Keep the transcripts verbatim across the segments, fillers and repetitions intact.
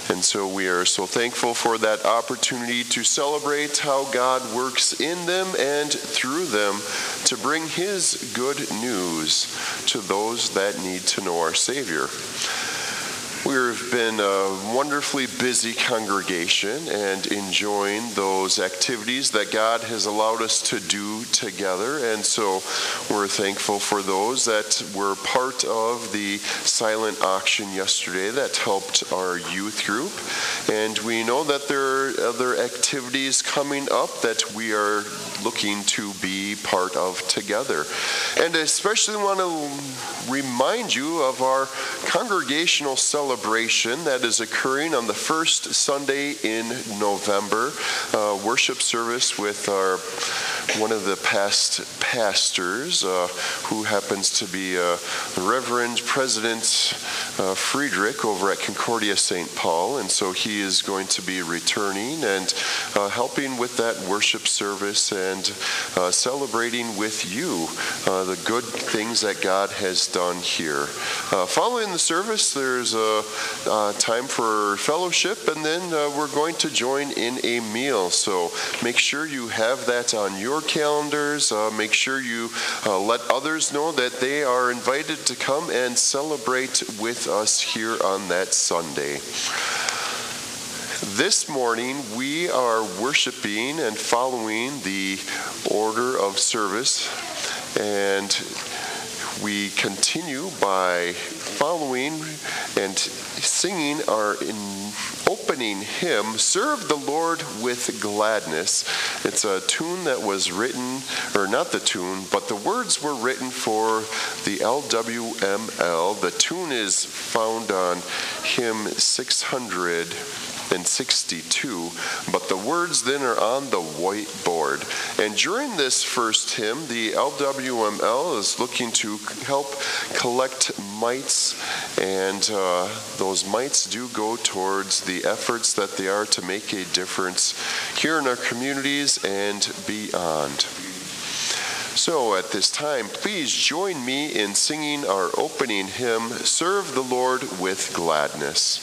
And so we are so thankful for that opportunity to celebrate how God works in them and through them to bring his good news to those that need to know our Savior. We've been a wonderfully busy congregation and enjoying those activities that God has allowed us to do together. And so we're thankful for those that were part of the silent auction yesterday that helped our youth group. And we know that there are other activities coming up that we are looking to be part of together. And I especially want to remind you of our congregational celebration that is occurring on the first Sunday in November. Uh, worship service with our one of the past pastors, uh, who happens to be uh, Reverend President uh, Friedrich over at Concordia Saint Paul. And so he is going to be returning and uh, helping with that worship service and uh, celebrating with you uh, the good things that God has done here. Uh, following the service, there's a uh, time for fellowship, and then uh, we're going to join in a meal. So make sure you have that on your calendars. Uh, make sure you uh, let others know that they are invited to come and celebrate with us here on that Sunday. This morning we are worshiping and following the order of service, and we continue by following and singing our in opening hymn, Serve the Lord with Gladness. It's a tune that was written, or not the tune, but the words were written for the L W M L. The tune is found on hymn six hundred sixty-two, but the words then are on the whiteboard. And during this first hymn, the L W M L is looking to help collect mites, and uh, those mites do go towards the efforts that they are to make a difference here in our communities and beyond. So at this time, please join me in singing our opening hymn, Serve the Lord with Gladness.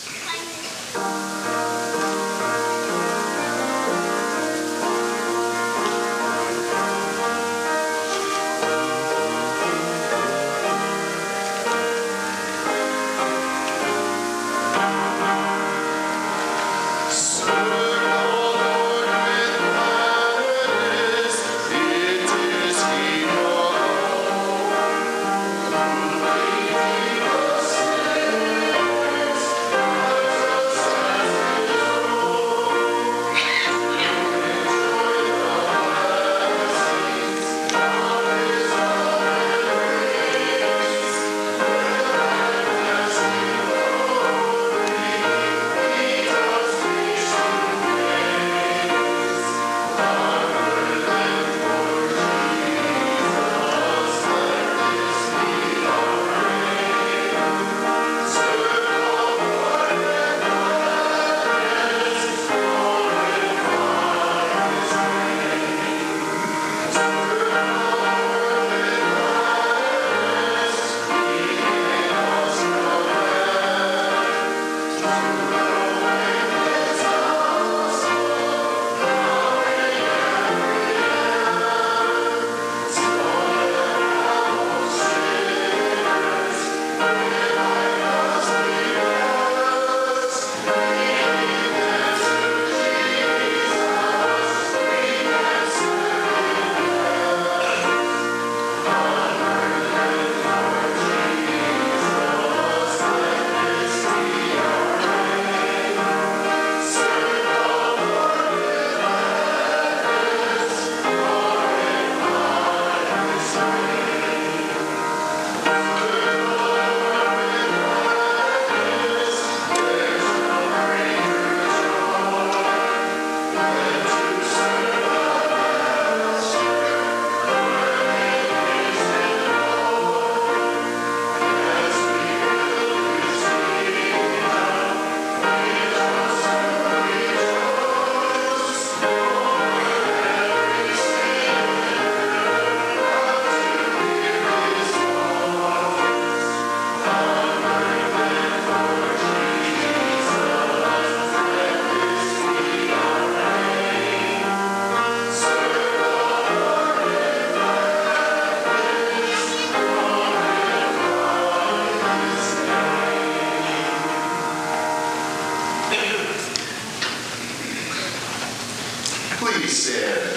stand.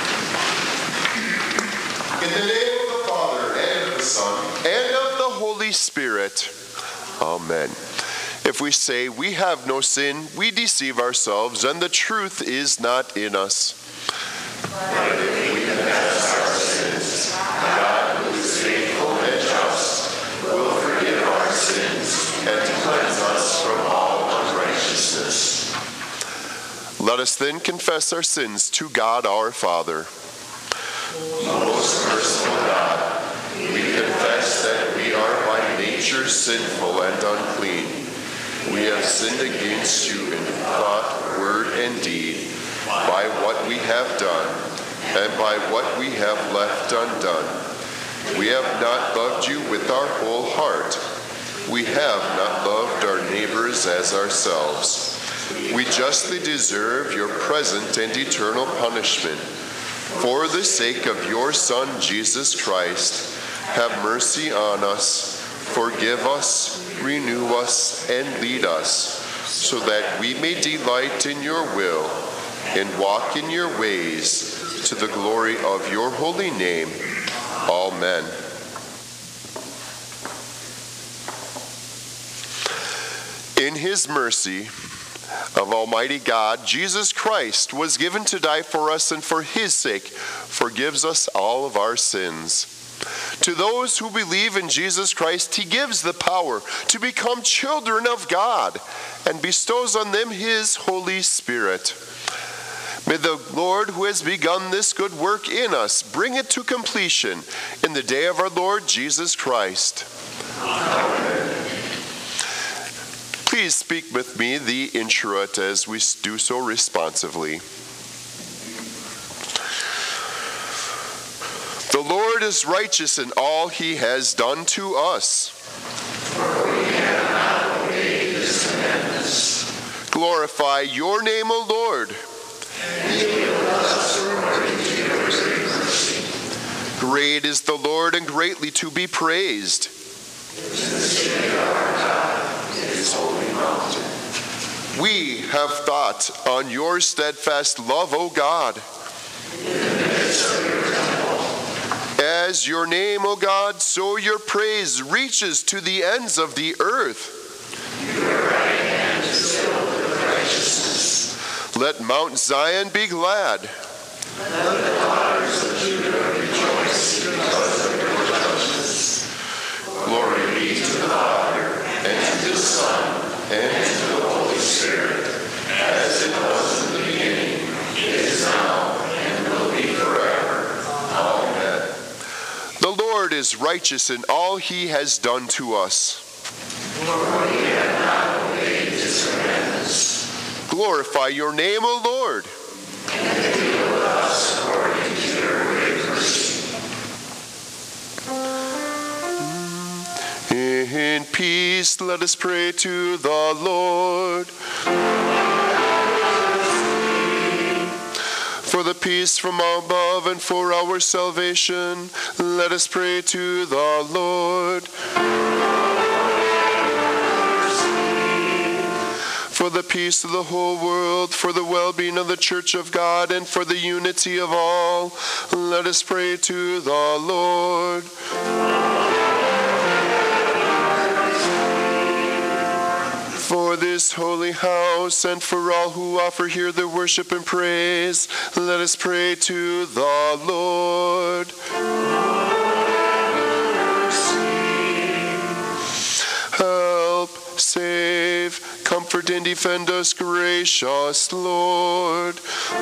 In the name of the Father, and of the Son, and of the Holy Spirit. Amen. If we say we have no sin, we deceive ourselves, and the truth is not in us. But if we confess our sins, God, who is faithful and just, will forgive our sins and cleanse us from all unrighteousness. Let us then confess our sins to God our Father. Most merciful God, we confess that we are by nature sinful and unclean. We have sinned against you in thought, word, and deed, by what we have done, and by what we have left undone. We have not loved you with our whole heart. We have not loved our neighbors as ourselves. We justly deserve your present and eternal punishment. For the sake of your Son, Jesus Christ, have mercy on us, forgive us, renew us, and lead us, so that we may delight in your will and walk in your ways, to the glory of your holy name. Amen. In his mercy of Almighty God, Jesus Christ was given to die for us, and for his sake forgives us all of our sins. To those who believe in Jesus Christ, he gives the power to become children of God and bestows on them his Holy Spirit. May the Lord, who has begun this good work in us, bring it to completion in the day of our Lord Jesus Christ. Amen. Please speak with me the introit as we do so responsively. The Lord is righteous in all he has done to us. For we have not obeyed his commandments. Glorify your name, O Lord. And heal us according to your great mercy. Great is the Lord, and greatly to be praised. In the city of our God, his holy mountain. We have thought on your steadfast love, O God. In the midst of your As your name, O God, so your praise reaches to the ends of the earth. Your right hand is filled with righteousness. Let Mount Zion be glad. Let the daughters of Judah rejoice because of your judgments. Glory be to the Father, and to the Son, and to the Holy Spirit, as it was in the beginning, is now, and will be forever. Amen. The Lord is righteous in all he has done to us. For we have not obeyed his commandments. Glorify your name, O Lord. And heal us according to your great mercy. In peace, let us pray to the Lord. For the peace from above and for our salvation, let us pray to the Lord. For the peace of the whole world, for the well-being of the Church of God, and for the unity of all, let us pray to the Lord. For this holy house, and for all who offer here their worship and praise, let us pray to the Lord. Help, save, comfort, and defend us, gracious Lord.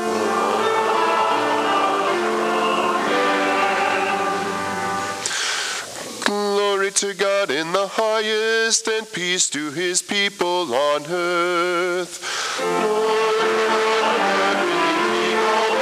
Glory to God in the highest, and peace to his people on earth. Lord, God, we all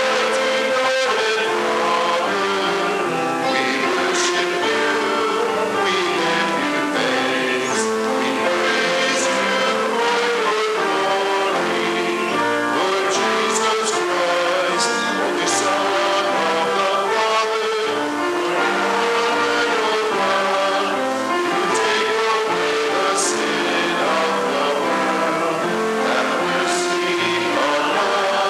we worship you, we give you thanks, we praise you for your glory. Lord Jesus Christ, only Son of the Father, sin of the world, have mercy on us.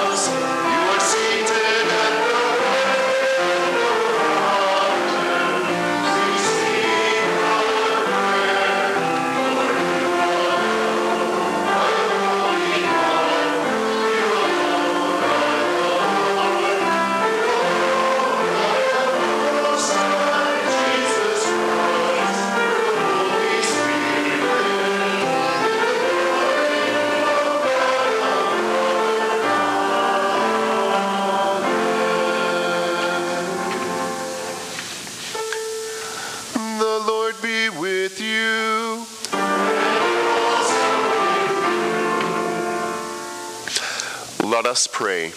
Let us pray.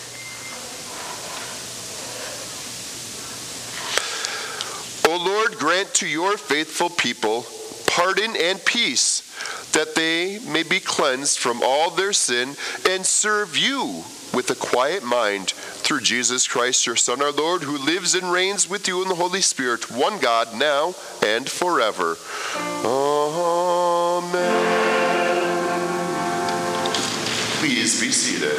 O Lord, grant to your faithful people pardon and peace, that they may be cleansed from all their sin and serve you with a quiet mind, through Jesus Christ, your Son, our Lord, who lives and reigns with you in the Holy Spirit, one God, now and forever. Amen. Please be seated.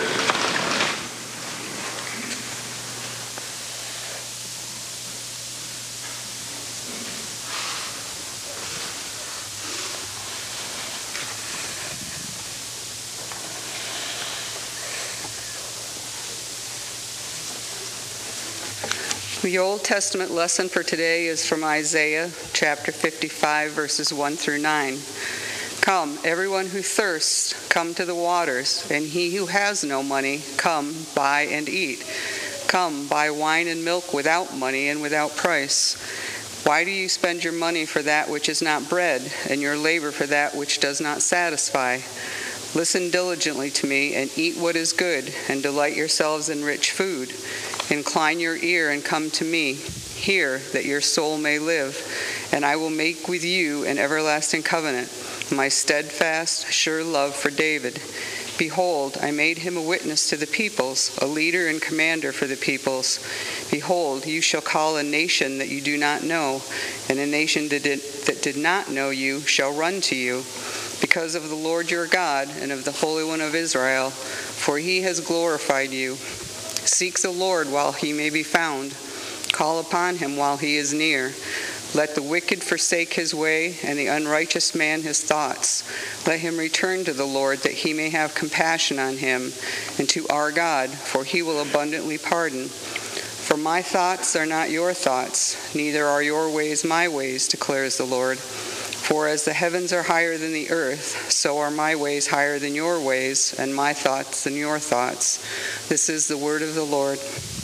The Old Testament lesson for today is from Isaiah chapter fifty-five, verses one through nine. Come, everyone who thirsts, come to the waters, and he who has no money, come, buy and eat. Come, buy wine and milk without money and without price. Why do you spend your money for that which is not bread, and your labor for that which does not satisfy? Listen diligently to me, and eat what is good, and delight yourselves in rich food. Incline your ear and come to me. Hear, that your soul may live, and I will make with you an everlasting covenant, my steadfast, sure love for David. Behold, I made him a witness to the peoples, a leader and commander for the peoples. Behold, you shall call a nation that you do not know, and a nation that did, that did not know you shall run to you, because of the Lord your God and of the Holy One of Israel, for he has glorified you. Seek the Lord while he may be found. Call upon him while he is near. Let the wicked forsake his way, and the unrighteous man his thoughts. Let him return to the Lord, that he may have compassion on him, and to our God, for he will abundantly pardon. For my thoughts are not your thoughts, neither are your ways my ways, declares the Lord. For as the heavens are higher than the earth, so are my ways higher than your ways, and my thoughts than your thoughts. This is the word of the Lord.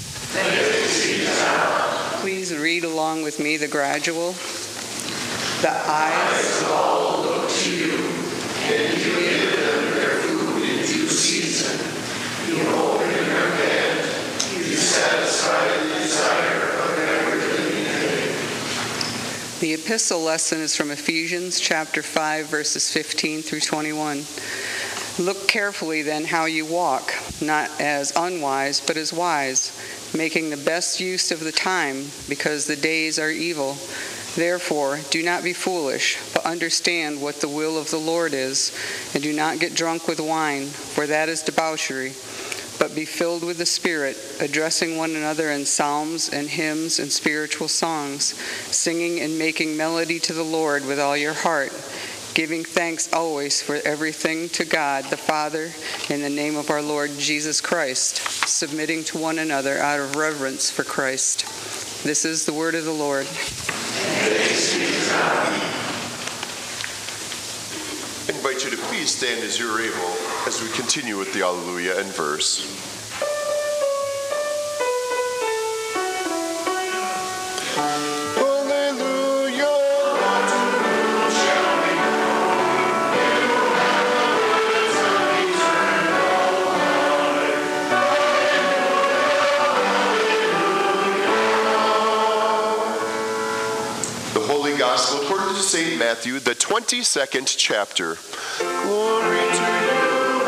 Please read along with me the gradual. The eyes of all look to you, and you give them their food in due season. You open your hand, you satisfy the desire of every living thing. The epistle lesson is from Ephesians chapter five, verses fifteen through twenty-one. Look carefully then how you walk, not as unwise, but as wise, making the best use of the time, because the days are evil. Therefore, do not be foolish, but understand what the will of the Lord is, and do not get drunk with wine, for that is debauchery, but be filled with the Spirit, addressing one another in psalms and hymns and spiritual songs, singing and making melody to the Lord with all your heart, giving thanks always for everything to God the Father in the name of our Lord Jesus Christ, submitting to one another out of reverence for Christ. This is the word of the Lord. Thanks be to God. I invite you to please stand as you're able as we continue with the Alleluia and verse. Gospel according to Saint Matthew, the twenty-second chapter. Glory to you,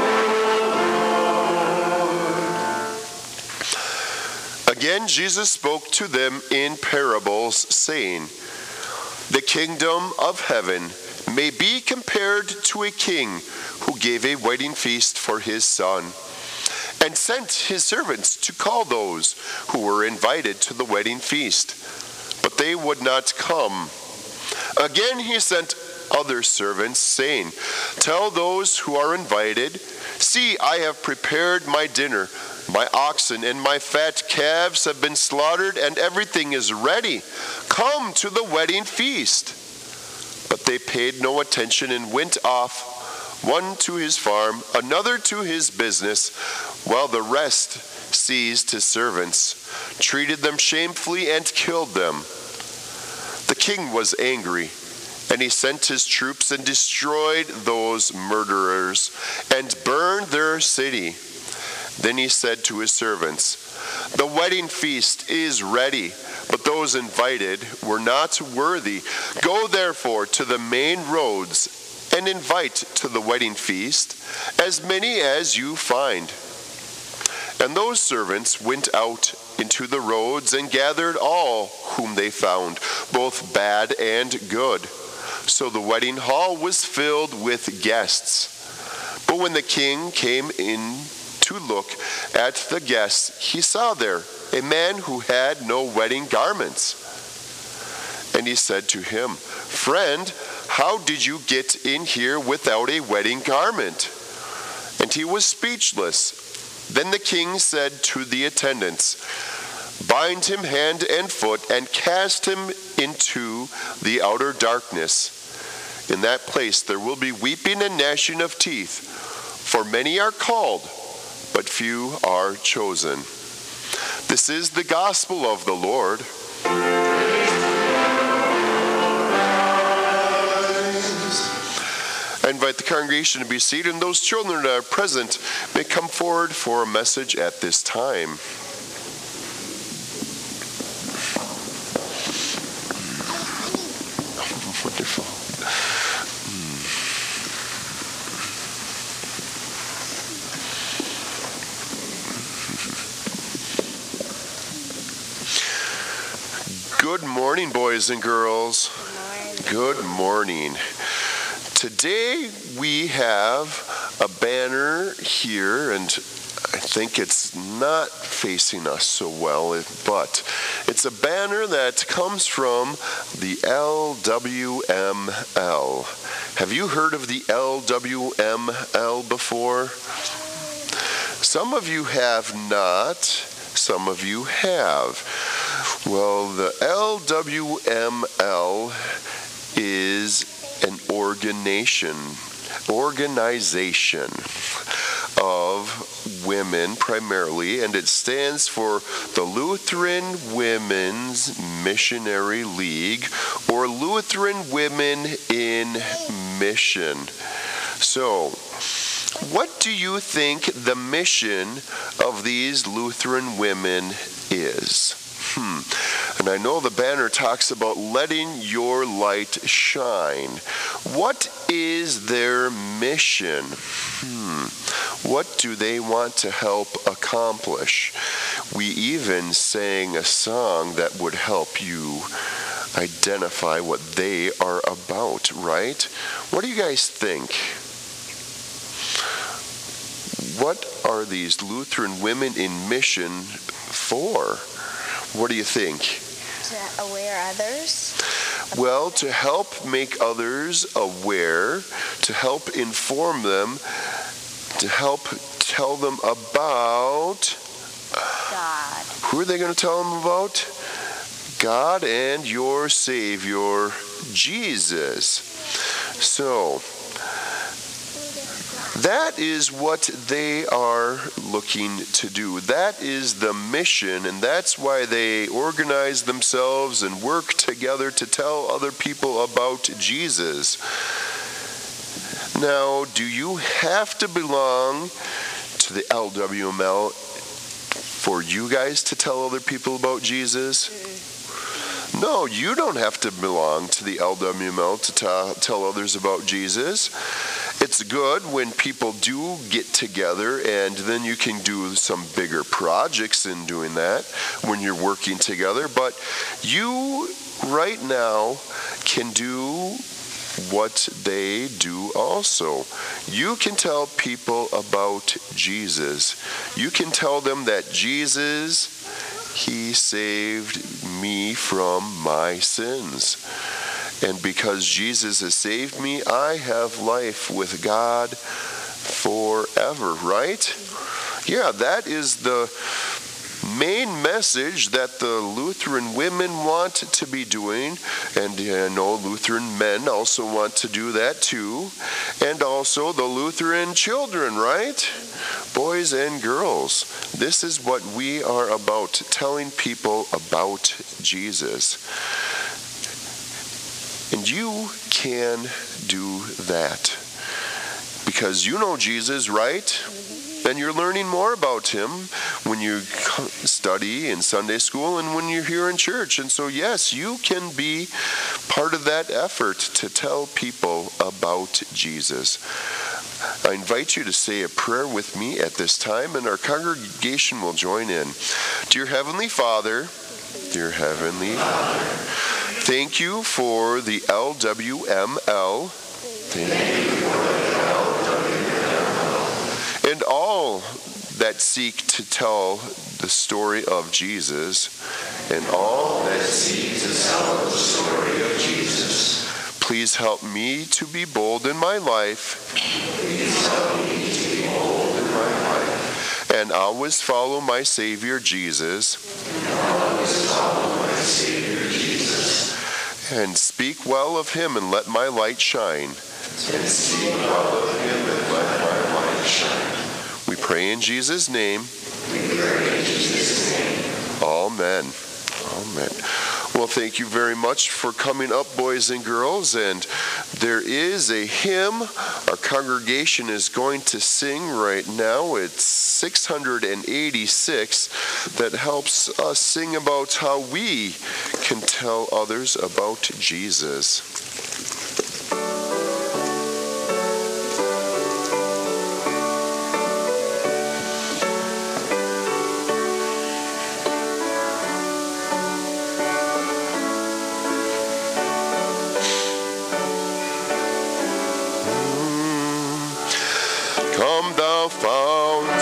Lord. Again, Jesus spoke to them in parables, saying, The kingdom of heaven may be compared to a king who gave a wedding feast for his son, and sent his servants to call those who were invited to the wedding feast, but they would not come. Again he sent other servants, saying, Tell those who are invited, See, I have prepared my dinner. My oxen and my fat calves have been slaughtered, and everything is ready. Come to the wedding feast. But they paid no attention and went off, one to his farm, another to his business, while the rest seized his servants, treated them shamefully, and killed them. The king was angry, and he sent his troops and destroyed those murderers and burned their city. Then he said to his servants, "The wedding feast is ready, but those invited were not worthy. Go therefore to the main roads and invite to the wedding feast as many as you find." And those servants went out into the roads and gathered all whom they found, both bad and good. So the wedding hall was filled with guests. But when the king came in to look at the guests, he saw there a man who had no wedding garments. And he said to him, "Friend, how did you get in here without a wedding garment?" And he was speechless. Then the king said to the attendants, "Bind him hand and foot and cast him into the outer darkness. In that place there will be weeping and gnashing of teeth, for many are called, but few are chosen." This is the gospel of the Lord. I invite the congregation to be seated, and those children that are present may come forward for a message at this time. Wonderful. Good morning, boys and girls. Good morning. Today we have a banner here, and I think it's not facing us so well, but it's a banner that comes from the L W M L. Have you heard of the L W M L before? Some of you have not, some of you have. Well, the L W M L is an organization, organization of women primarily, and it stands for the Lutheran Women's Missionary League, or Lutheran Women in Mission. So, what do you think the mission of these Lutheran women is? Hmm. And I know the banner talks about letting your light shine. What is their mission? Hmm. What do they want to help accomplish? We even sang a song that would help you identify what they are about, right? What do you guys think? What are these Lutheran Women in Mission for? What do you think? To aware others. Well, to help make others aware, to help inform them, to help tell them about God. Who are they going to tell them about? God and your Savior, Jesus. So, that is what they are looking to do. That is the mission, and that's why they organize themselves and work together to tell other people about Jesus. Now, do you have to belong to the L W M L for you guys to tell other people about Jesus? No, you don't have to belong to the L W M L to ta- tell others about Jesus. It's good when people do get together, and then you can do some bigger projects in doing that when you're working together. But you, right now, can do what they do also. You can tell people about Jesus. You can tell them that Jesus, He saved me from my sins. And because Jesus has saved me, I have life with God forever, right? Yeah, that is the main message that the Lutheran women want to be doing, and I know Lutheran men also want to do that too, and also the Lutheran children, right? Boys and girls. This is what we are about, telling people about Jesus. And you can do that because you know Jesus, right? And you're learning more about him when you study in Sunday school and when you're here in church. And so, yes, you can be part of that effort to tell people about Jesus. I invite you to say a prayer with me at this time, and our congregation will join in. Dear Heavenly Father, dear Heavenly Father, thank you for the L W M L. Thank you for the L W M L. And all that seek to tell the story of Jesus, and all that seek to tell the story of Jesus. Please help me to be bold in my life. Please help me to be bold in my life. And always follow my Savior Jesus. And always follow my Savior Jesus. And speak well of him and let my light shine. And speak well of him and let my light shine. We pray in Jesus' name. We pray in Jesus' name. Amen. Amen. Well, thank you very much for coming up, boys and girls. And there is a hymn our congregation is going to sing right now. It's six hundred eighty-six that helps us sing about how we can tell others about Jesus. Come thou fount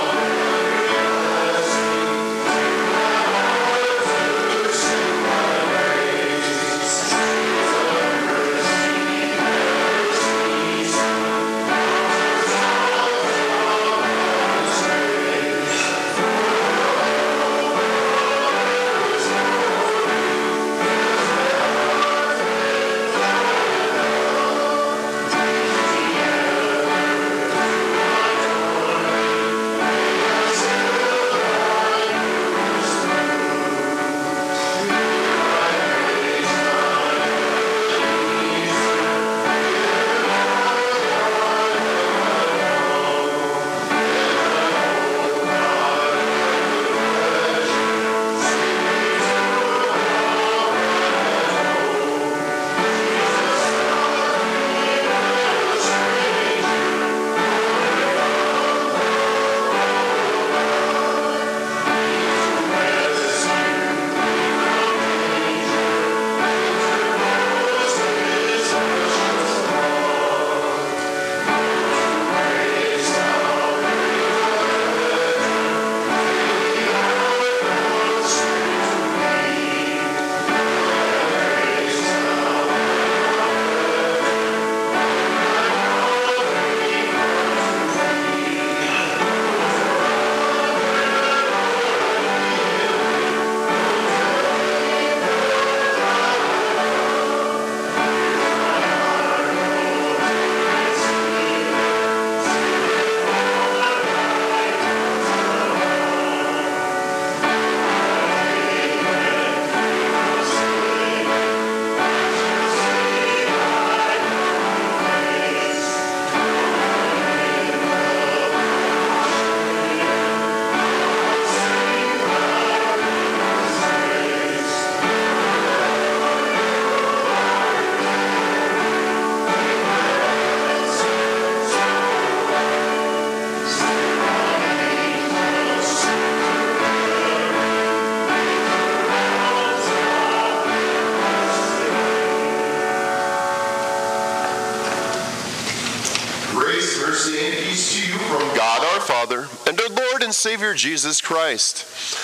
mercy and peace to you from God our Father and our Lord and Savior Jesus Christ.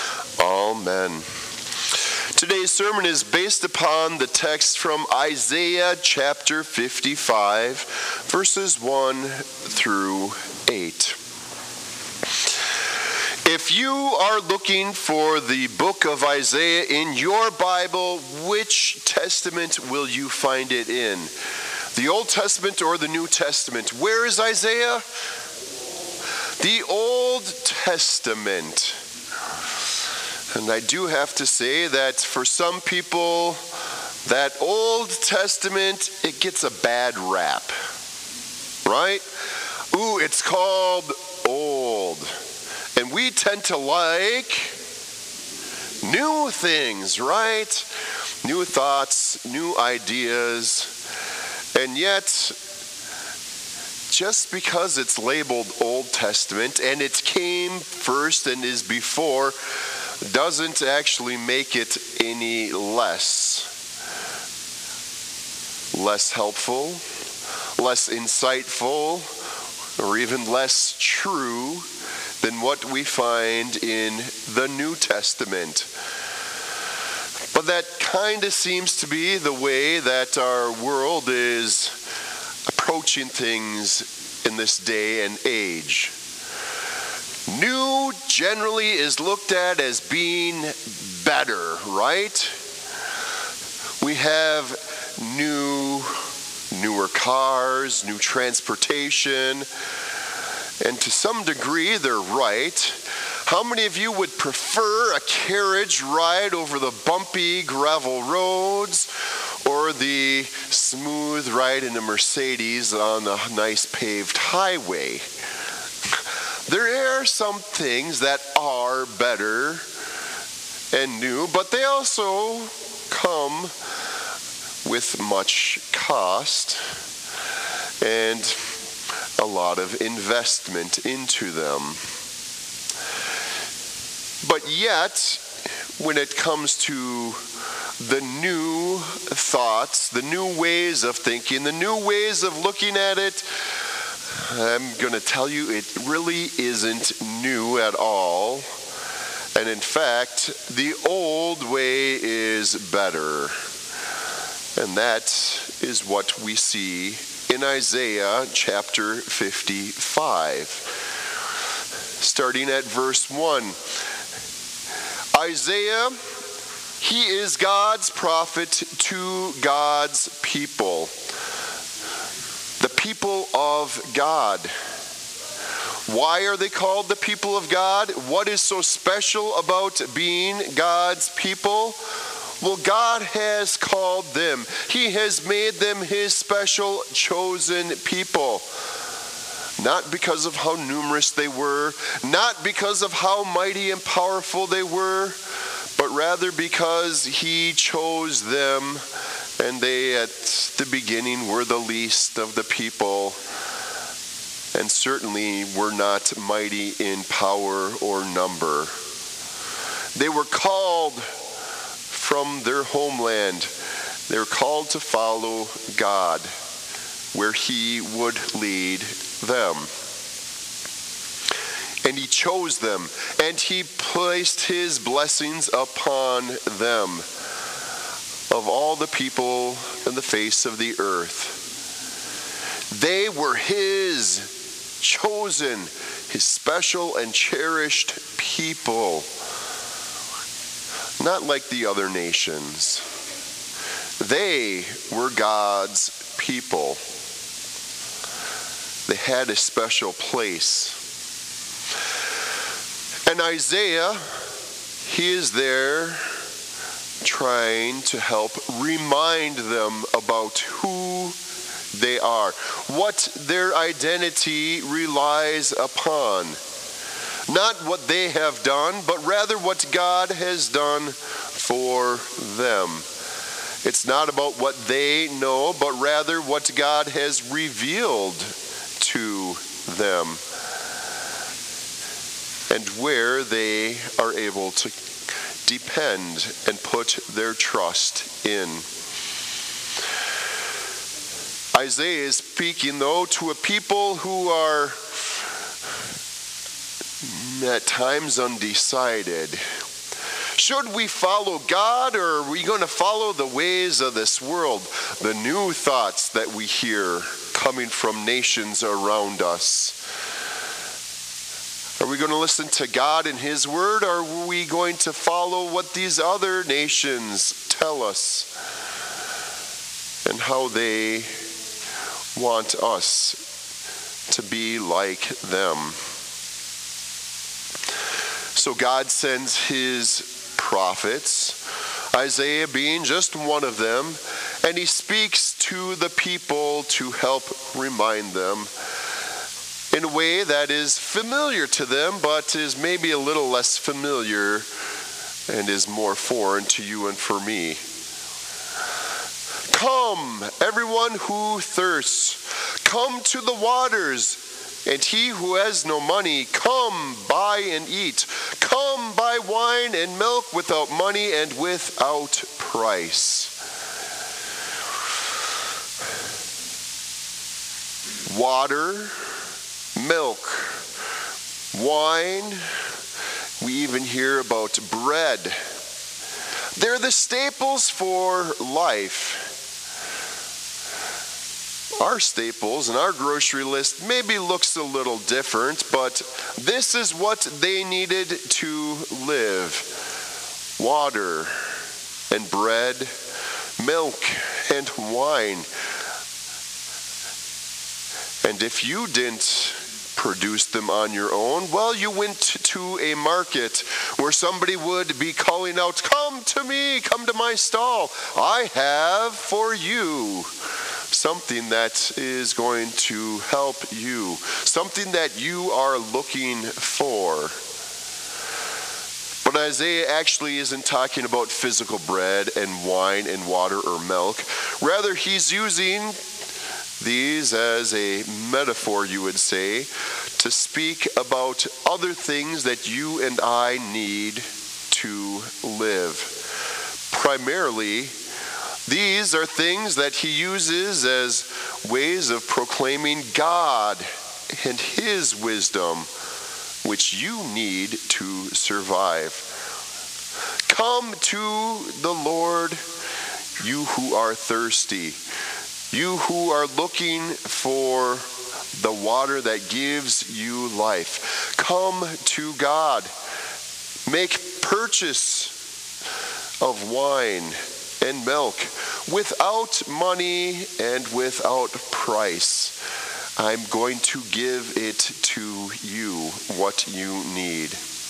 Amen. Today's sermon is based upon the text from Isaiah chapter fifty-five, verses one through eight. If you are looking for the book of Isaiah in your Bible, which testament will you find it in? The Old Testament or the New Testament? Where is Isaiah? The Old Testament. And I do have to say that for some people, that Old Testament, it gets a bad rap. Right? Ooh, it's called old. we tend to like new things, right? New thoughts, new ideas. And yet, just because it's labeled Old Testament and it came first and is before, doesn't actually make it any less. Less helpful, less insightful, or even less true than what we find in the New Testament. But that kind of seems to be the way that our world is approaching things in this day and age. New generally is looked at as being better, right? We have new, newer cars, new transportation, and to some degree they're right. How many of you would prefer a carriage ride over the bumpy gravel roads or the smooth ride in a Mercedes on a nice paved highway? There are some things that are better and new, but they also come with much cost and a lot of investment into them. But yet, when it comes to the new thoughts, the new ways of thinking, the new ways of looking at it, I'm going to tell you it really isn't new at all. And in fact, the old way is better. And that is what we see in Isaiah chapter fifty-five. Starting at verse one. Isaiah, he is God's prophet to God's people. The people of God. Why are they called the people of God? What is so special about being God's people? Well, God has called them. He has made them his special chosen people. Not because of how numerous they were, not because of how mighty and powerful they were, but rather because he chose them, and they at the beginning were the least of the people, and certainly were not mighty in power or number. They were called from their homeland. They were called to follow God where he would lead them. And he chose them, and he placed his blessings upon them, of all the people on the face of the earth. They were his chosen, his special and cherished people. Not like the other nations. They were God's people. They had a special place. And Isaiah, he is there trying to help remind them about who they are, what their identity relies upon. Not what they have done, but rather what God has done for them. It's not about what they know, but rather what God has revealed to them, and where they are able to depend and put their trust in. Isaiah is speaking, though, to a people who are at times undecided. Should we follow God, or are we going to follow the ways of this world, the new thoughts that we hear coming from nations around us? Are we going to listen to God and his word, or are we going to follow what these other nations tell us and how they want us to be like them? So God sends his prophets, Isaiah being just one of them, and he speaks to the people to help remind them in a way that is familiar to them, but is maybe a little less familiar and is more foreign to you and for me. Come, everyone who thirsts, come to the waters. And he who has no money, come buy and eat. Come buy wine and milk without money and without price. Water, milk, wine. We even hear about bread. They're the staples for life. Our staples and our grocery list maybe looks a little different, but this is what they needed to live. Water and bread, milk and wine. And if you didn't produce them on your own, well, you went to a market where somebody would be calling out, "Come to me, come to my stall. I have for you something that is going to help you, something that you are looking for." But Isaiah actually isn't talking about physical bread and wine and water or milk. Rather, he's using these as a metaphor, you would say, to speak about other things that you and I need to live. Primarily, these are things that he uses as ways of proclaiming God and his wisdom, which you need to survive. Come to the Lord, you who are thirsty, you who are looking for the water that gives you life. Come to God. Make purchase of wine and milk without money and without price. I'm going to give it to you, what you need.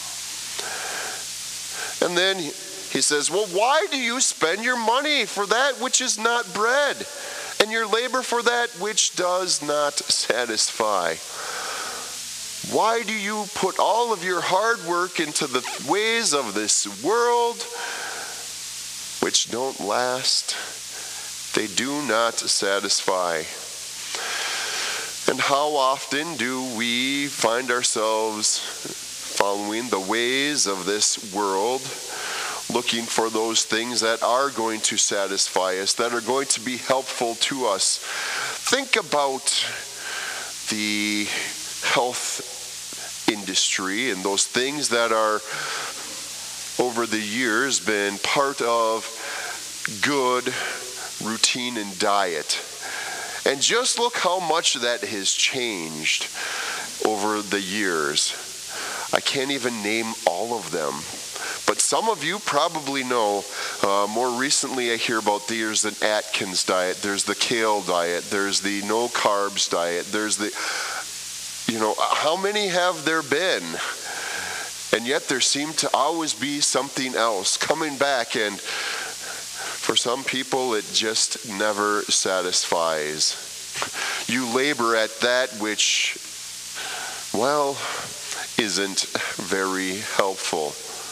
And then he says, well, why do you spend your money for that which is not bread, and your labor for that which does not satisfy? Why do you put all of your hard work into the ways of this world, which don't last? They do not satisfy. And how often do we find ourselves following the ways of this world, looking for those things that are going to satisfy us, that are going to be helpful to us? Think about the health industry and those things that are over the years been part of good routine and diet. And just look how much that has changed over the years. I can't even name all of them. But some of you probably know, uh, more recently I hear about there's an Atkins diet, there's the kale diet, there's the no carbs diet, there's the, you know, how many have there been? And yet there seemed to always be something else coming back, and for some people it just never satisfies. You labor at that which, well, isn't very helpful.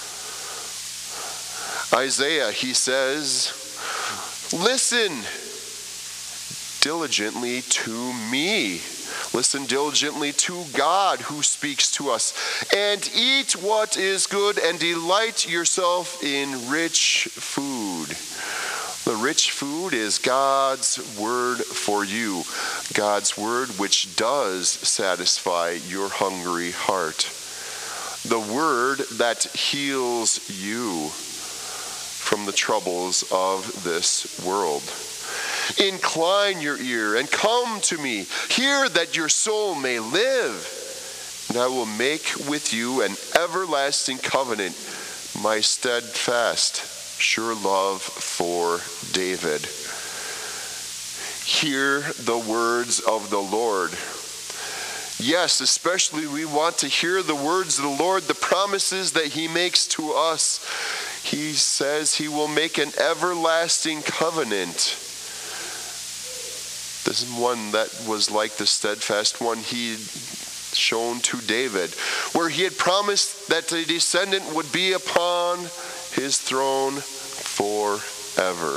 Isaiah, he says, listen diligently to me. Listen diligently to God who speaks to us. And eat what is good and delight yourself in rich food. The rich food is God's word for you. God's word which does satisfy your hungry heart. The word that heals you from the troubles of this world. Incline your ear and come to me. Hear that your soul may live. And I will make with you an everlasting covenant, my steadfast, sure love for David. Hear the words of the Lord. Yes, especially we want to hear the words of the Lord, the promises that he makes to us. He says he will make an everlasting covenant. This is one that was like the steadfast one he shown to David, where he had promised that a descendant would be upon his throne forever.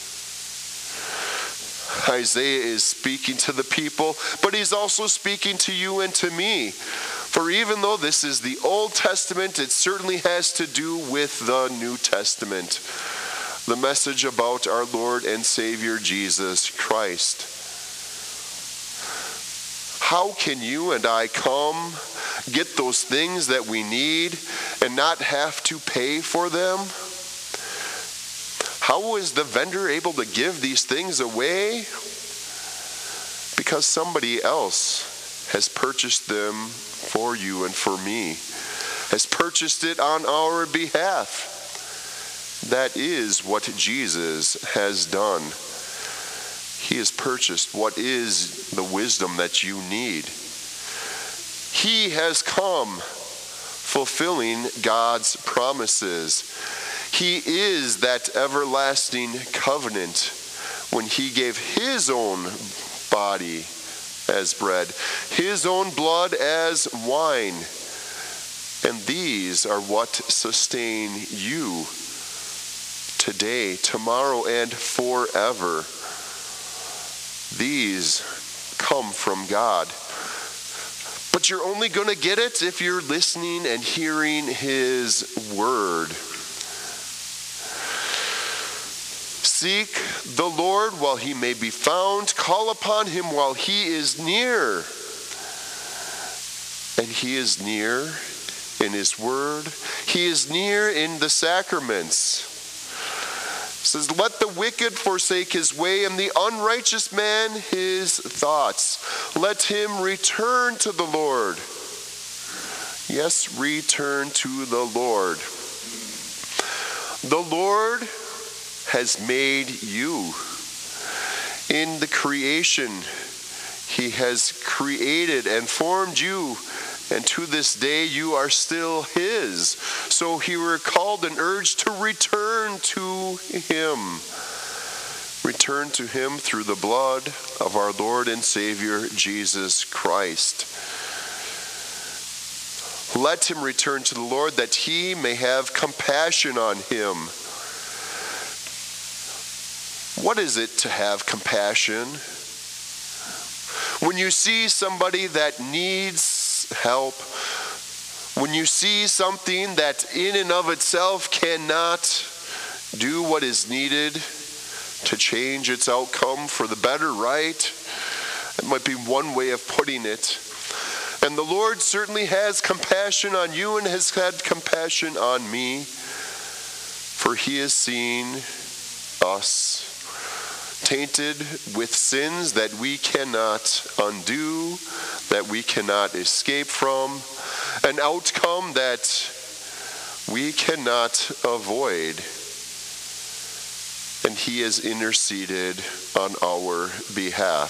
Isaiah is speaking to the people, but he's also speaking to you and to me. For even though this is the Old Testament, it certainly has to do with the New Testament, the message about our Lord and Savior Jesus Christ. How can you and I come, get those things that we need, and not have to pay for them? How is the vendor able to give these things away? Because somebody else has purchased them for you and for me, has purchased it on our behalf. That is what Jesus has done. He has purchased what is the wisdom that you need. He has come fulfilling God's promises. He is that everlasting covenant when he gave his own body as bread, his own blood as wine. And these are what sustain you today, tomorrow, and forever. These come from God. But you're only going to get it if you're listening and hearing his word. Seek the Lord while he may be found. Call upon him while he is near. And he is near in his word. He is near in the sacraments. It says, let the wicked forsake his way, and the unrighteous man his thoughts. Let him return to the Lord. Yes, return to the Lord. The Lord has made you. In the creation, he has created and formed you, and to this day you are still his. So he were called and urged to return to him. Return to him through the blood of our Lord and Savior Jesus Christ. Let him return to the Lord that he may have compassion on him. What is it to have compassion? When you see somebody that needs help, when you see something that in and of itself cannot do what is needed to change its outcome for the better, right? That might be one way of putting it. And the Lord certainly has compassion on you and has had compassion on me, for he has seen us tainted with sins that we cannot undo, that we cannot escape from, an outcome that we cannot avoid. And he has interceded on our behalf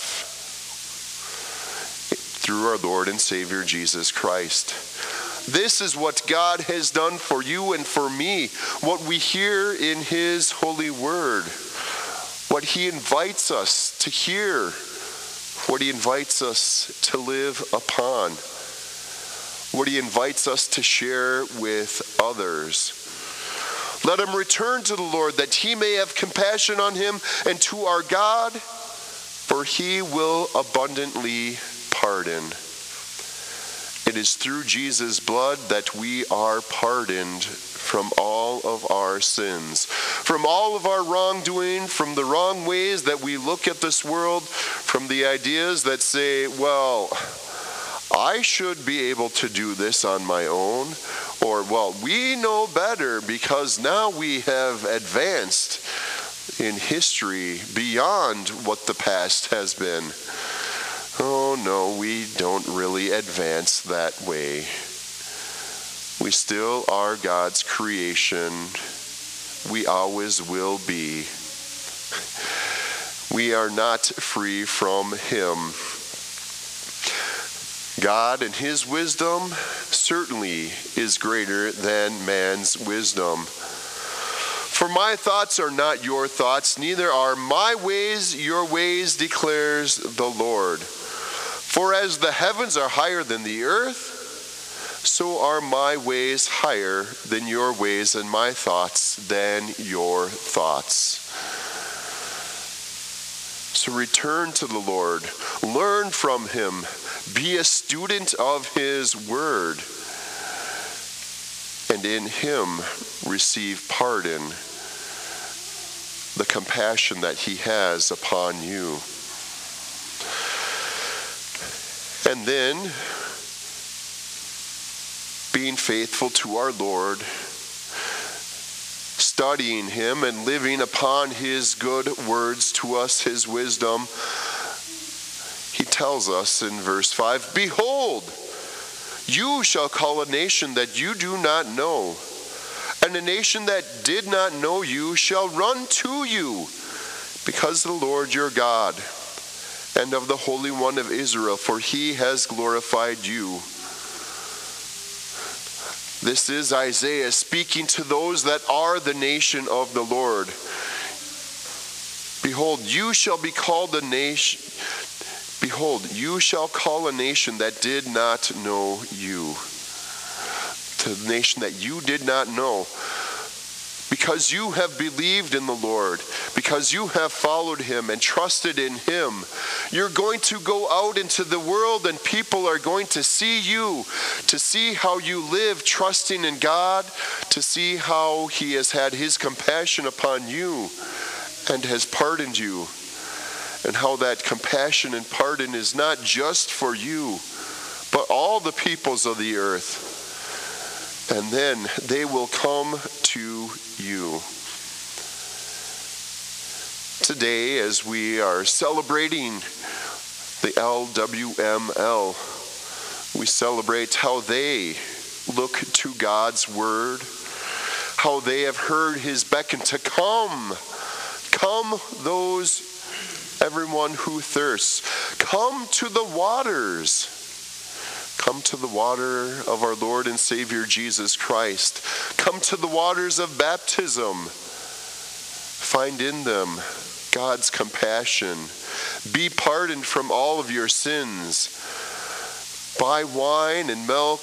through our Lord and Savior Jesus Christ. This is what God has done for you and for me, what we hear in his holy word, what he invites us to hear, what he invites us to live upon, what he invites us to share with others. Let him return to the Lord that he may have compassion on him, and to our God, for he will abundantly pardon. It is through Jesus' blood that we are pardoned from all of our sins, from all of our wrongdoing, from the wrong ways that we look at this world, from the ideas that say, well, I should be able to do this on my own, or, well, we know better because now we have advanced in history beyond what the past has been. Oh no, we don't really advance that way. We still are God's creation. We always will be. We are not free from him. God and his wisdom certainly is greater than man's wisdom. For my thoughts are not your thoughts, neither are my ways your ways, declares the Lord. For as the heavens are higher than the earth, so are my ways higher than your ways, and my thoughts than your thoughts. So return to the Lord, learn from him, be a student of his word, and in him receive pardon, the compassion that he has upon you. And then, being faithful to our Lord, studying him and living upon his good words to us, his wisdom, he tells us in verse five, behold, you shall call a nation that you do not know, and a nation that did not know you shall run to you, because of the Lord your God, and of the Holy One of Israel, for he has glorified you. This is Isaiah speaking to those that are the nation of the Lord. Behold, you shall be called a nation. Behold, you shall call a nation that did not know you. The nation that you did not know. Because you have believed in the Lord, because you have followed him and trusted in him, you're going to go out into the world and people are going to see you, to see how you live trusting in God, to see how he has had his compassion upon you and has pardoned you, and how that compassion and pardon is not just for you, but all the peoples of the earth. And then they will come to you. Today, as we are celebrating the L W M L, we celebrate how they look to God's word, how they have heard his beckon to come. Come, those, everyone who thirsts. Come to the waters. Come to the water of our Lord and Savior Jesus Christ. Come to the waters of baptism. Find in them God's compassion. Be pardoned from all of your sins. Buy wine and milk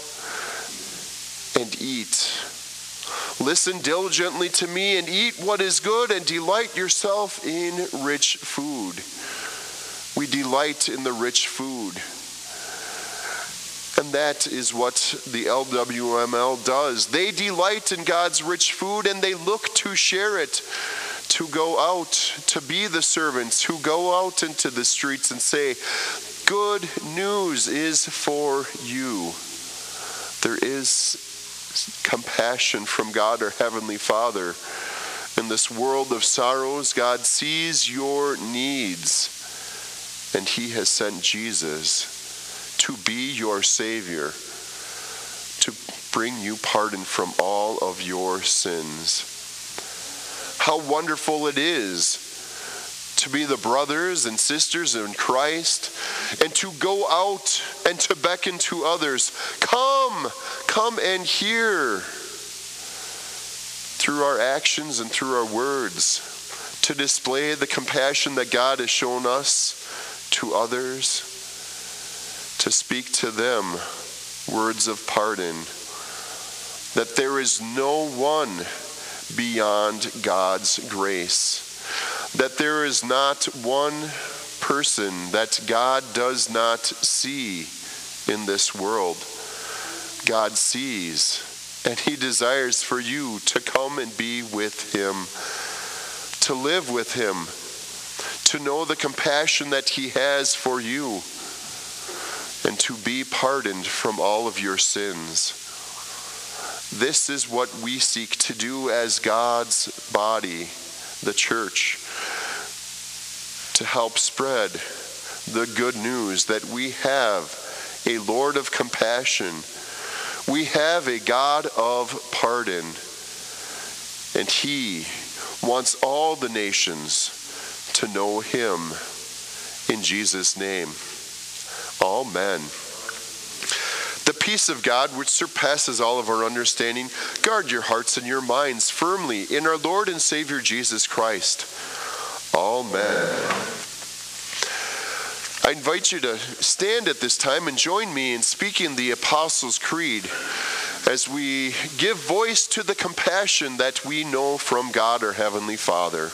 and eat. Listen diligently to me and eat what is good, and delight yourself in rich food. We delight in the rich food. And that is what the L W M L does. They delight in God's rich food, and they look to share it, to go out, to be the servants who go out into the streets and say, good news is for you. There is compassion from God our Heavenly Father. In this world of sorrows, God sees your needs, and he has sent Jesus to be your Savior, to bring you pardon from all of your sins. How wonderful it is to be the brothers and sisters in Christ, and to go out and to beckon to others, come, come and hear, through our actions and through our words, to display the compassion that God has shown us to others, to speak to them words of pardon, that there is no one beyond God's grace, that there is not one person that God does not see in this world. God sees, and he desires for you to come and be with him, to live with him, to know the compassion that he has for you, and to be pardoned from all of your sins. This is what we seek to do as God's body, the church, to help spread the good news that we have a Lord of compassion. We have a God of pardon, and he wants all the nations to know him. In Jesus' name. Amen. The peace of God, which surpasses all of our understanding, guard your hearts and your minds firmly in our Lord and Savior Jesus Christ. Amen. I invite you to stand at this time and join me in speaking the Apostles' Creed as we give voice to the compassion that we know from God our Heavenly Father.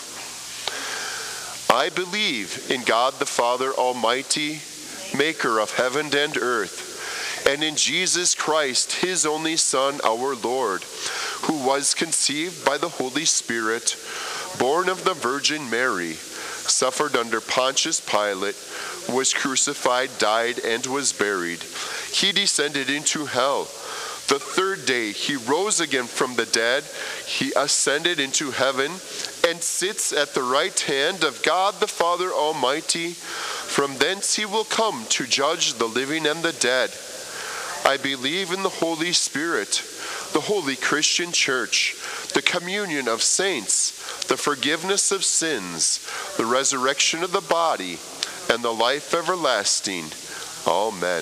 I believe in God the Father Almighty, maker of heaven and earth, and in Jesus Christ, his only Son, our Lord, who was conceived by the Holy Spirit, born of the Virgin Mary, suffered under Pontius Pilate, was crucified, died, and was buried. He descended into hell. The third day he rose again from the dead. He ascended into heaven and sits at the right hand of God the Father Almighty. From thence he will come to judge the living and the dead. I believe in the Holy Spirit, the holy Christian Church, the communion of saints, the forgiveness of sins, the resurrection of the body, and the life everlasting. Amen.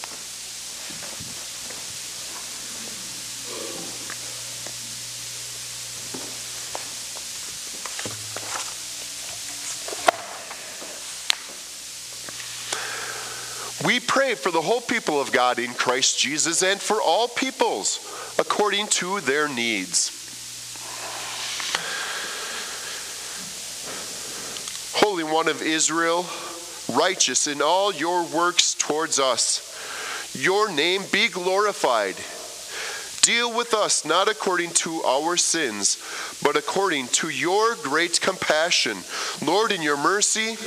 We pray for the whole people of God in Christ Jesus and for all peoples according to their needs. Holy One of Israel, righteous in all your works towards us, your name be glorified. Deal with us not according to our sins, but according to your great compassion. Lord, in your mercy,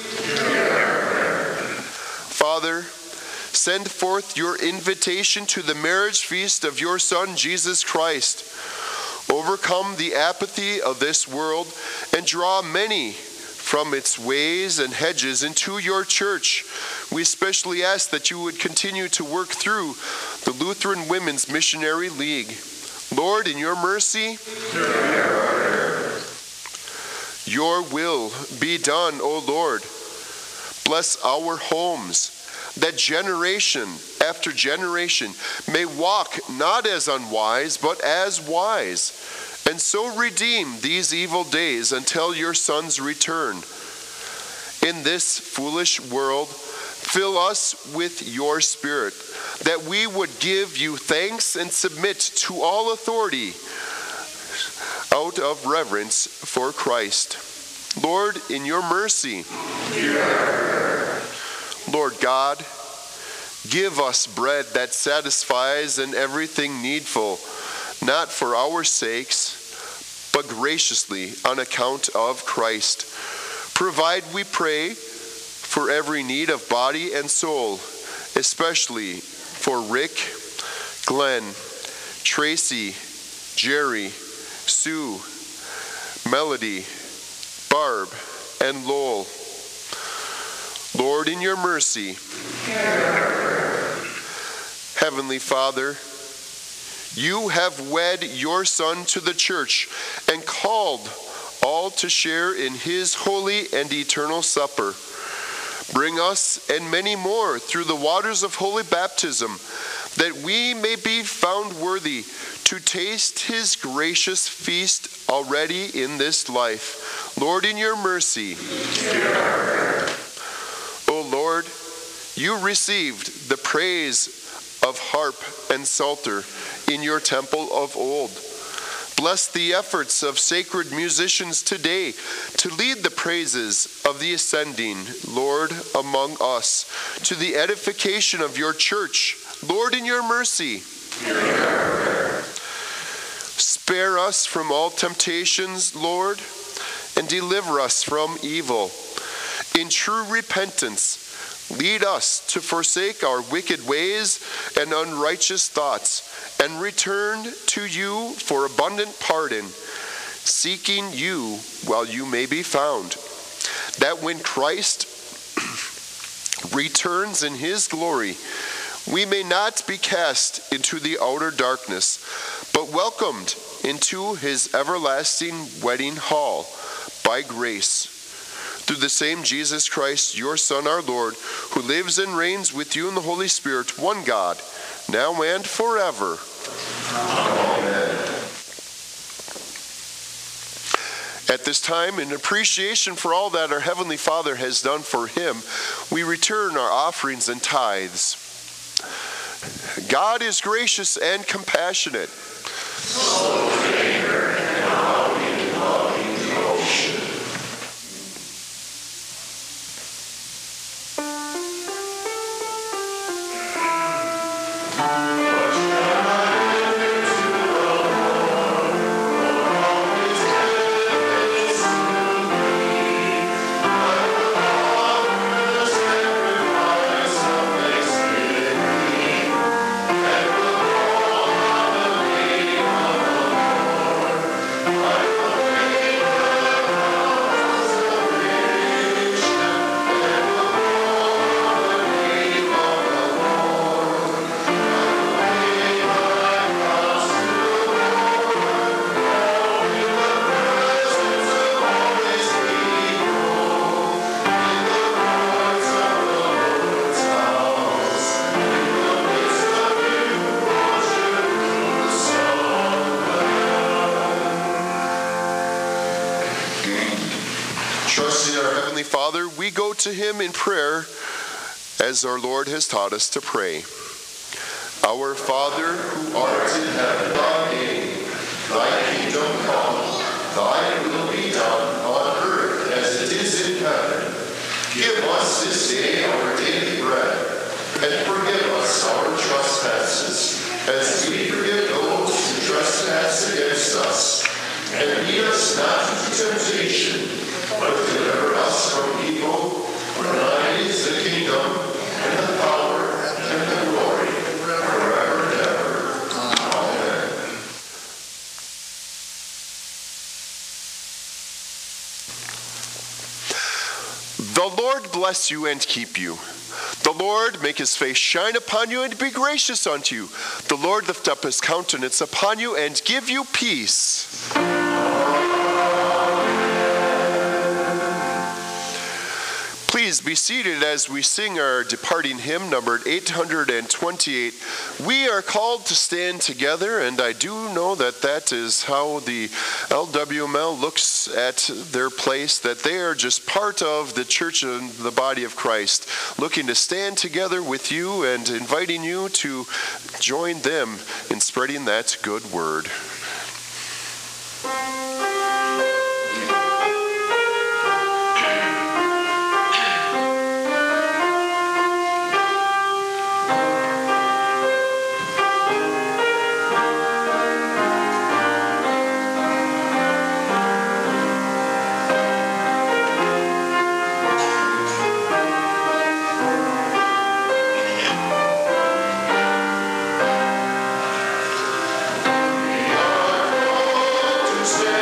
Father, send forth your invitation to the marriage feast of your Son, Jesus Christ. Overcome the apathy of this world and draw many from its ways and hedges into your church. We especially ask that you would continue to work through the Lutheran Women's Missionary League. Lord, in your mercy, your will be done, O Lord. Bless our homes, that generation after generation may walk not as unwise, but as wise, and so redeem these evil days until your Son's return. In this foolish world, fill us with your Spirit, that we would give you thanks and submit to all authority out of reverence for Christ. Lord, in your mercy, Lord God, give us bread that satisfies and everything needful, not for our sakes, but graciously on account of Christ. Provide, we pray, for every need of body and soul, especially for Rick, Glenn, Tracy, Jerry, Sue, Melody, Barb, and Lowell. Lord, in your mercy, Heavenly Father, you have wed your Son to the church and called all to share in his holy and eternal supper. Bring us and many more through the waters of holy baptism, that we may be found worthy to taste his gracious feast already in this life. Lord, in your mercy. O Lord, you received the praise of harp and psalter in your temple of old. Bless the efforts of sacred musicians today to lead the praises of the ascending Lord among us, to the edification of your church. Lord, in your mercy. Spare us from all temptations, Lord, and deliver us from evil. In true repentance, lead us to forsake our wicked ways and unrighteous thoughts, and return to you for abundant pardon, seeking you while you may be found, that when Christ returns in his glory, we may not be cast into the outer darkness, but welcomed into his everlasting wedding hall by grace. Through the same Jesus Christ, your Son, our Lord, who lives and reigns with you in the Holy Spirit, one God, now and forever. Amen. At this time, in appreciation for all that our Heavenly Father has done for him, we return our offerings and tithes. God is gracious and compassionate. Slow to anger and abounding in loving devotion. Trusting our Heavenly Father, we go to him in prayer as our Lord has taught us to pray. Our Father, who art in heaven, thy name, thy kingdom come, thy will be done on earth as it is in heaven. Give us this day our daily bread, and forgive us our trespasses, as we forgive those who trespass against us. And lead us not into temptation, but deliver us from evil. For thine is the kingdom, and the power, and the glory, forever and ever. Amen. The Lord bless you and keep you. The Lord make his face shine upon you and be gracious unto you. The Lord lift up his countenance upon you and give you peace. Please be seated as we sing our departing hymn, numbered eight hundred twenty-eight. We are called to stand together, and I do know that that is how the L W M L looks at their place, that they are just part of the church and the body of Christ, looking to stand together with you and inviting you to join them in spreading that good word. Stand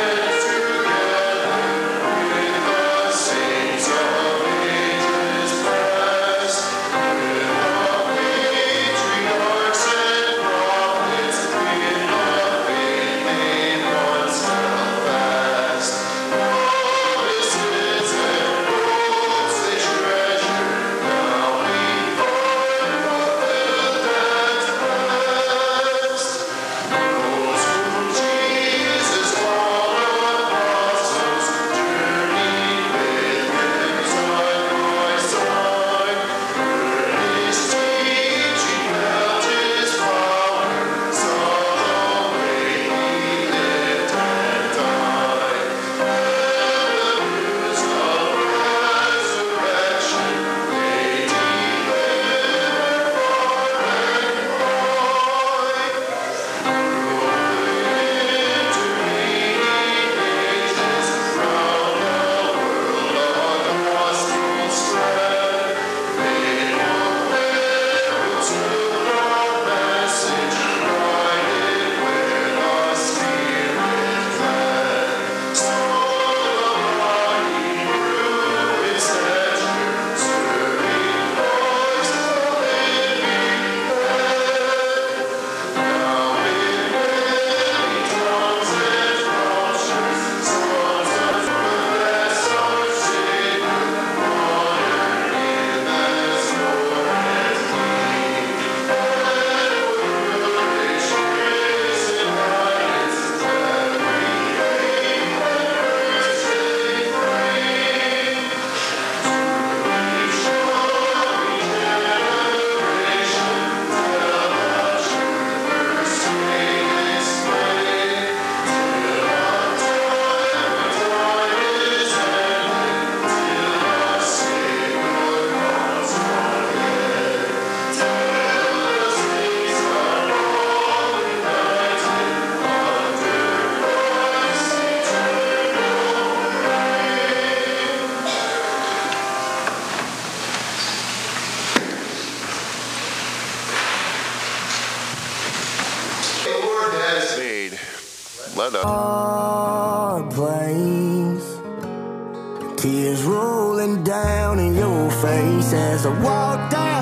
Lord has made. Let us. Hard place. Tears rolling down in your face as I walk down.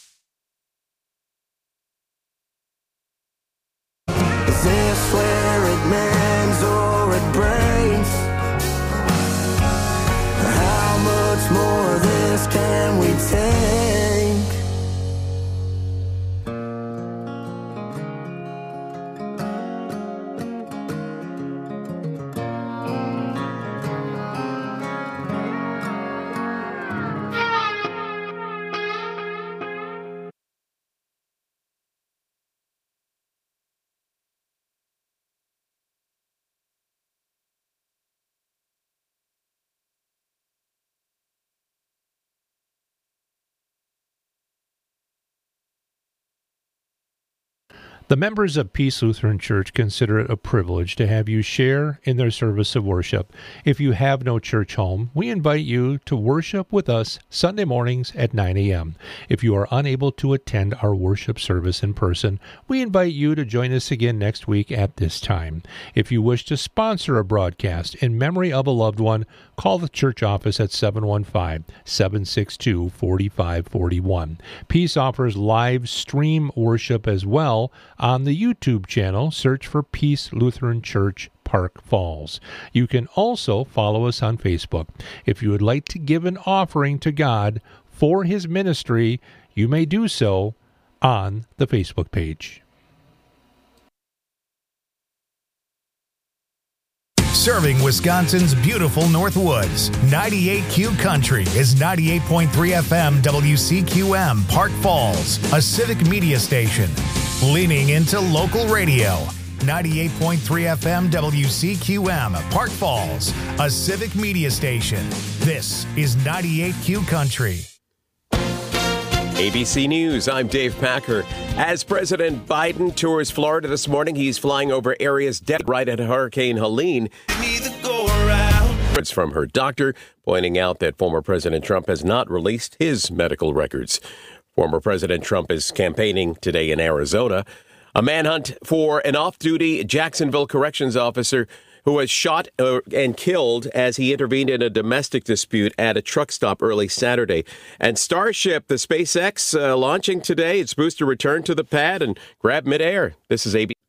Is this where it mends or it breaks? How much more of this can we take? The members of Peace Lutheran Church consider it a privilege to have you share in their service of worship. If you have no church home, we invite you to worship with us Sunday mornings at nine a.m. If you are unable to attend our worship service in person, we invite you to join us again next week at this time. If you wish to sponsor a broadcast in memory of a loved one, call the church office at seven one five, seven six two, four five four one. Peace offers live stream worship as well. On the YouTube channel, search for Peace Lutheran Church Park Falls. You can also follow us on Facebook. If you would like to give an offering to God for His ministry, you may do so on the Facebook page. Serving Wisconsin's beautiful North Woods, ninety-eight Q Country is ninety-eight point three F M W C Q M Park Falls, a civic media station. Leaning into local radio, ninety-eight point three F M W C Q M Park Falls, a civic media station. This is ninety-eight Q Country. A B C News, I'm Dave Packer. As President Biden tours Florida this morning, he's flying over areas dead right at Hurricane Helene. It's from her doctor, pointing out that former President Trump has not released his medical records. Former President Trump is campaigning today in Arizona. A manhunt for an off-duty Jacksonville corrections officer who was shot uh, and killed as he intervened in a domestic dispute at a truck stop early Saturday. And Starship, the SpaceX, uh, launching today. Its booster returned to the pad and grabbed midair. This is A B C.